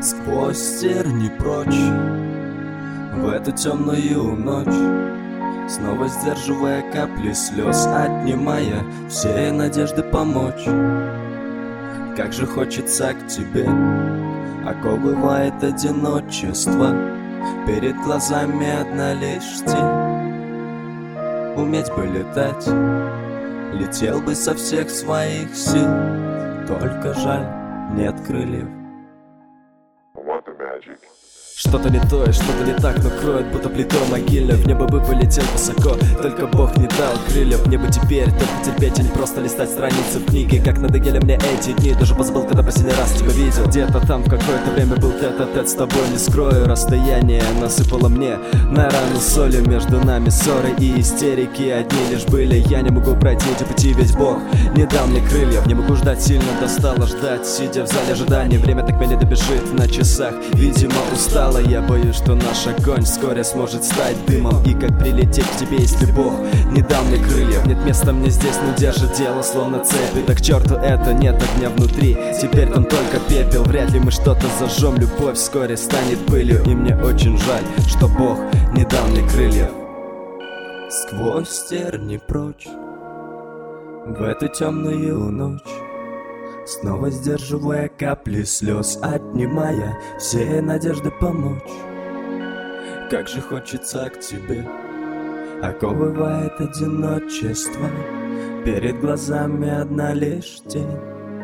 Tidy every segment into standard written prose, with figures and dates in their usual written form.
Сквозь терни прочь в эту темную ночь, снова сдерживая капли слез, отнимая все надежды помочь. Как же хочется к тебе, оковывает одиночество, перед глазами одна лишь тень. Уметь бы летать, летел бы со всех своих сил, только жаль, нет крыльев. Что-то не то и что-то не так, но кроет будто плитой могильной. В небо бы полетел высоко, только Бог не дал крыльев. Мне бы теперь только терпеть, а не просто листать страницы в книге. Как надоели мне эти дни, даже позабыл, когда последний раз тебя видел. Где-то там в какое-то время был тет-а-тет с тобой. Не скрою, расстояние насыпало мне на рану соли. Между нами ссоры и истерики одни лишь были. Я не могу пройти эти пути, ведь Бог не дал мне крыльев. Не могу ждать, сильно достало ждать, сидя в зале ожидания. Время так медленно бежит на часах, видимо устал. Я боюсь, что наш огонь вскоре сможет стать дымом. И как прилететь к тебе, если Бог не дал мне крыльев? Нет места мне здесь, но держит дело словно цепи. Так к черту это, нет огня внутри, теперь там только пепел. Вряд ли мы что-то зажжем, любовь вскоре станет пылью. И мне очень жаль, что Бог не дал мне крыльев. Сквозь терни прочь в эту темную ночь, снова сдерживая капли слез, отнимая все надежды помочь. Как же хочется к тебе, оковывает одиночество, перед глазами одна лишь тень.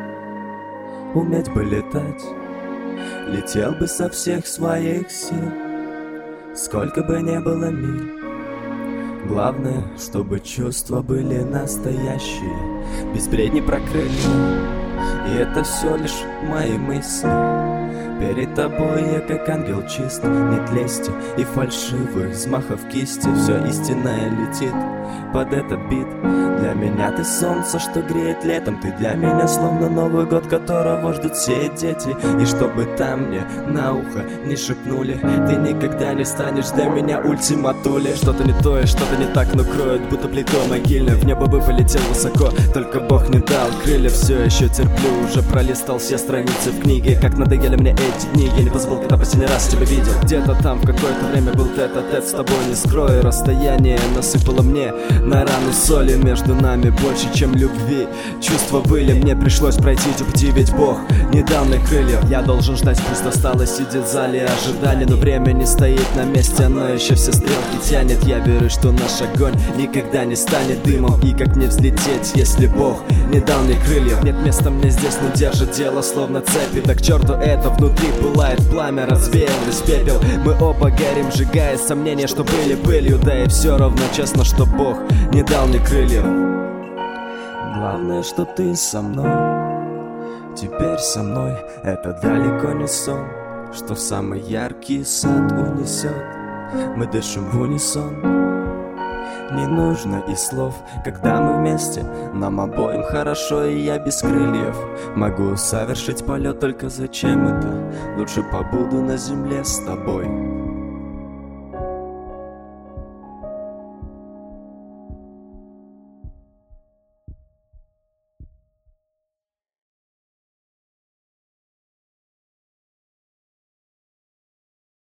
Уметь бы летать, летел бы со всех своих сил, сколько бы не было миль. Главное, чтобы чувства были настоящие, без бредни про крылья. И это все лишь мои мысли. Перед тобой я как ангел чист, нет лести и фальшивых взмахов кисти. Все истинное летит под этот бит. Для меня ты солнце, что греет летом. Ты для меня словно Новый год, которого ждут все дети. И чтобы там мне на ухо не шепнули, ты никогда не станешь для меня ультиматулей. Что-то не то и что-то не так, но кроет будто плитой могильной. В небо бы полетел высоко, только Бог не дал крылья. Все еще терплю, уже пролистал все страницы в книге. Как надоели мне эти дни, я не позабыл, когда последний раз тебя видел. Где-то там в какое-то время был тет-а-тет с тобой. Не скрою, расстояние насыпало мне на рану соли. Между нами больше, чем любви, чувства были. Мне пришлось пройти эти пути, ведь Бог не дал мне крыльев. Я должен ждать, пусть достало сидеть в зале ожидания. Но время не стоит на месте, оно еще все стрелки тянет. Я верю, что наш огонь никогда не станет дымом. И как мне взлететь, если Бог не дал мне крыльев? Нет места мне здесь, но держит дело словно цепи. Да к черту это, внутри пылает пламя, развеялось пепел. Мы оба горим, сжигая сомнения, что были пылью. Да и все равно честно, что Бог не дал мне крыльев. Главное, что ты со мной, теперь со мной. Это далеко не сон, что в самый яркий сад унесет. Мы дышим в унисон, не нужно и слов, когда мы вместе. Нам обоим хорошо, и я без крыльев могу совершить полет. Только зачем это? Лучше побуду на земле с тобой.